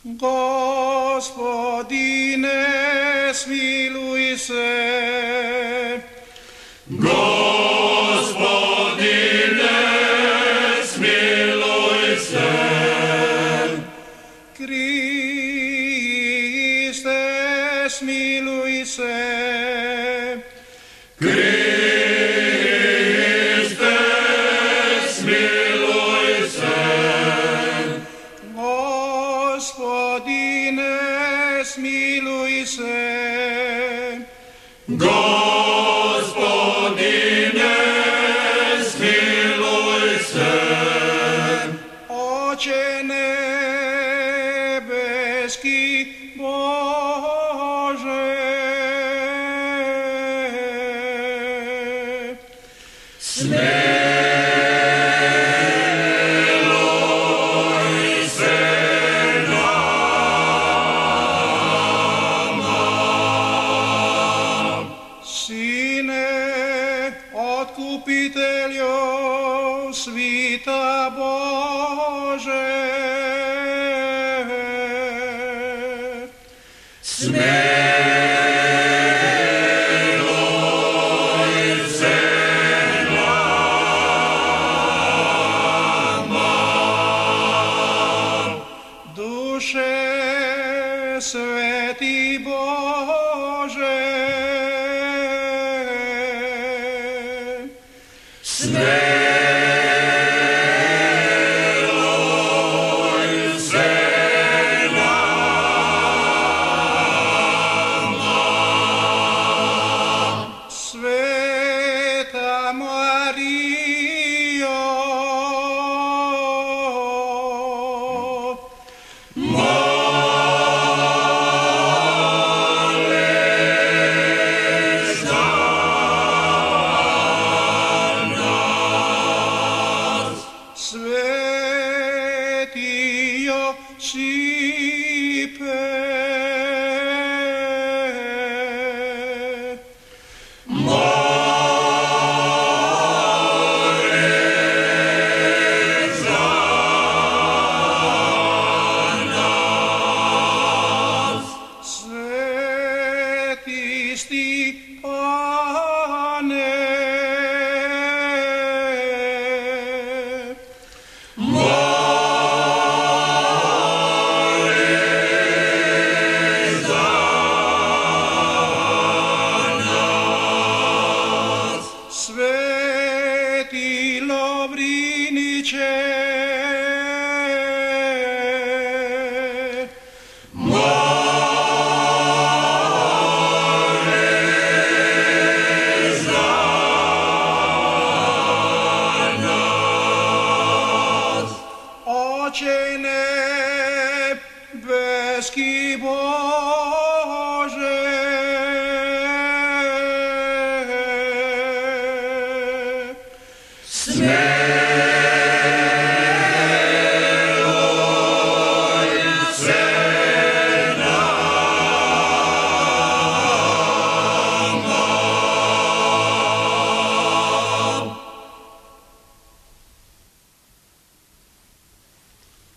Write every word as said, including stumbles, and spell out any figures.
Gospodine, smiluj se. Gospodine, smiluj se. Kriste, smiluj se. Kriste, smiluj se. Gospodine, smiluj se. Gospodine, smiluj se. Oče nebeski, Bože, smiluj se nama. Sine, otkupitelju svita Bože, Smiluj se nama. duše sveti Bože, Smiluj se nama. Sveta Marijo, Moli za nas. sveti Josipe, Moli za nas. sveti Stipane, Moli za nas. sveti Lovrinče, Moli za nas. Oče nebeski, Bože,